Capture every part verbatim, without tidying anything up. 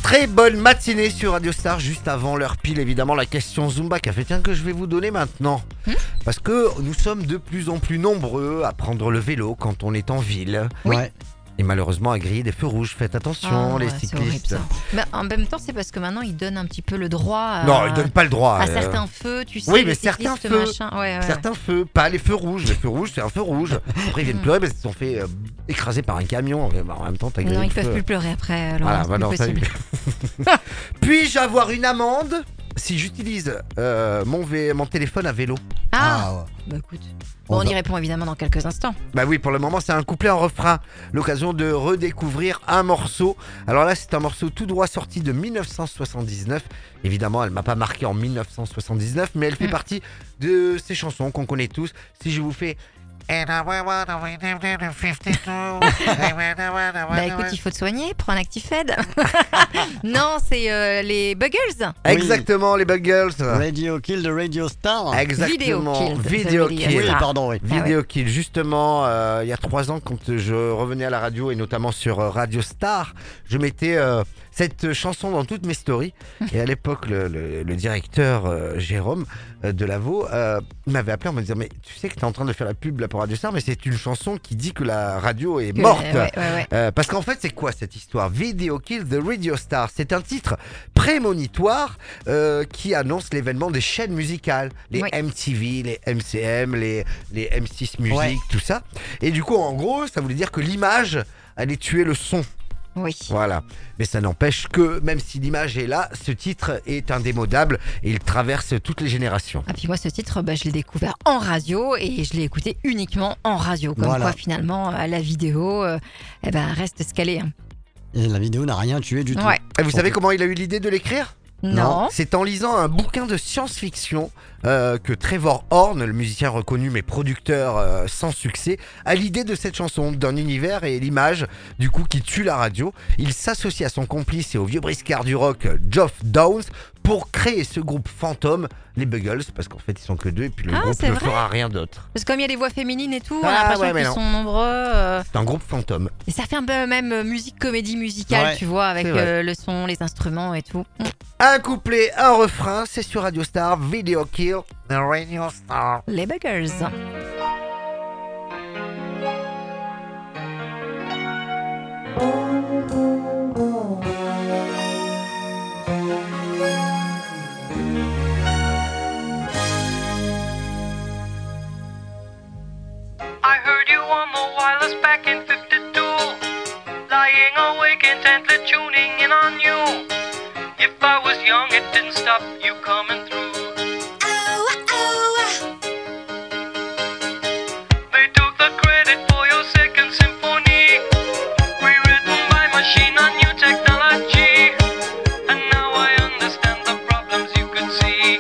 Très bonne matinée sur Radio Star, juste avant l'heure pile évidemment la question Zumba Café, tiens que je vais vous donner maintenant. Mmh. Parce que nous sommes de plus en plus nombreux à prendre le vélo quand on est en ville. Oui. Ouais. Et malheureusement à griller des feux rouges, faites attention oh, les ouais, cyclistes. Mais en même temps c'est parce que maintenant ils donnent un petit peu le droit à... Non, ils donnent pas le droit. À euh... certains feux, tu sais. Oui, mais certains feux. Ouais, ouais. Certains feux, pas les feux rouges. Les feux rouges, c'est un feu rouge. Après ils viennent pleurer parce qu'ils se sont fait euh, écraser par un camion. Mais en même temps, t'as grillé. Non, le ils feu. peuvent plus pleurer après. Laurent, Voilà, bah non, possible. Puis-je avoir une amende si j'utilise euh, mon, vé- mon téléphone à vélo? Ah, Ah ouais. bah écoute. Bon, On on va- y répond évidemment dans quelques instants. Bah oui, pour le moment, c'est un couplet en refrain. L'occasion de redécouvrir un morceau. Alors là, c'est un morceau tout droit sorti de dix-neuf cent soixante-dix-neuf. Évidemment, elle m'a pas marqué en dix-neuf cent soixante-dix-neuf, mais elle fait Mm. partie de ces chansons qu'on connaît tous. Si je vous fais... Bah écoute, il faut te soigner, prends un Actifed. Non, c'est euh, les Buggles. Exactement, les Buggles. Radio Kill the Radio Star. Exactement. Video Kill, Video the Kill. Radio Oui, Star. pardon, oui. Ah Vidéo Kill, justement, euh, il y a trois ans, quand je revenais à la radio et notamment sur euh, Radio Star, je mettais euh, cette chanson dans toutes mes stories. Et à l'époque, le, le- le directeur euh, Jérôme euh, Delavaux euh, m'avait appelé en me disant: mais tu sais que tu es en train de faire la pub là pour Radio Star, mais c'est une chanson qui dit que la radio est Que- morte. ouais, ouais, ouais. Euh, parce qu'en fait, c'est quoi cette histoire? Video Kill the Radio Star, c'est un titre prémonitoire euh, qui annonce l'événement des chaînes musicales, les Oui. M T V, les M C M, les, les M six Music, Ouais. tout ça. Et du coup, en gros, ça voulait dire que l'image allait tuer le son. Oui. Voilà. Mais ça n'empêche que, même si l'image est là, ce titre est indémodable et il traverse toutes les générations. Ah puis moi ce titre, bah, je l'ai découvert en radio et je l'ai écouté uniquement en radio. Comme Voilà. quoi finalement euh, la vidéo, euh, eh ben reste ce qu'elle est. hein. Et la vidéo n'a rien tué du tout. Ouais. Et vous savez Ok. comment il a eu l'idée de l'écrire? Non. C'est en lisant un bouquin de science-fiction euh, que Trevor Horn, le musicien reconnu mais producteur euh, sans succès, a l'idée de cette chanson, d'un univers et l'image du coup qui tue la radio. Il s'associe à son complice et au vieux briscard du rock Geoff Downes pour créer ce groupe fantôme, les Buggles, parce qu'en fait ils sont que deux et puis le Ah, groupe c'est ne vrai fera rien d'autre. Parce que comme il y a des voix féminines et tout, on Ah, a l'impression ouais, mais qu'ils non. sont nombreux. euh, C'est un groupe fantôme. Et ça fait un peu même euh, musique comédie musicale, Ouais, tu vois, avec c'est vrai. euh, le son, les instruments et tout. Un couplet, un refrain, c'est sur Radio Star, Video Kill, Radio Star. Les Buggers. I heard you on the wireless back in fifty-two, lying awake intently tuning in on you. If I was young, it didn't stop you coming through. They took the credit for your second symphony, rewritten by machine on new technology. And now I understand the problems you could see.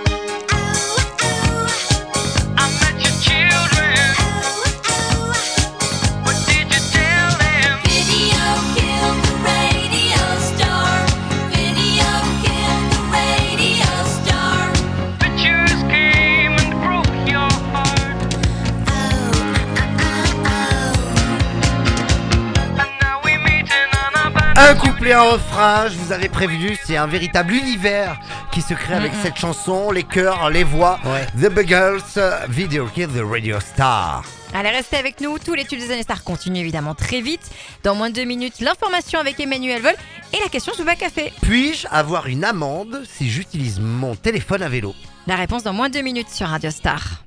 I met your children. What did you tell them? Video killed the radio star. Video killed the radio star. Pictures came and broke your heart. And now we meeting on a band. Un couplet, un refrain, je vous avais prévenu, c'est un véritable univers qui se crée avec cette chanson, les chœurs, les voix. Ouais. The Buggles, Video Kill the Radio Star. Allez, restez avec nous. Tous les tubes des années stars continuent évidemment très vite. Dans moins de deux minutes, l'information avec Emmanuel Vol et la question Zumba Café. Puis-je avoir une amende si j'utilise mon téléphone à vélo? La réponse dans moins de deux minutes sur Radio Star.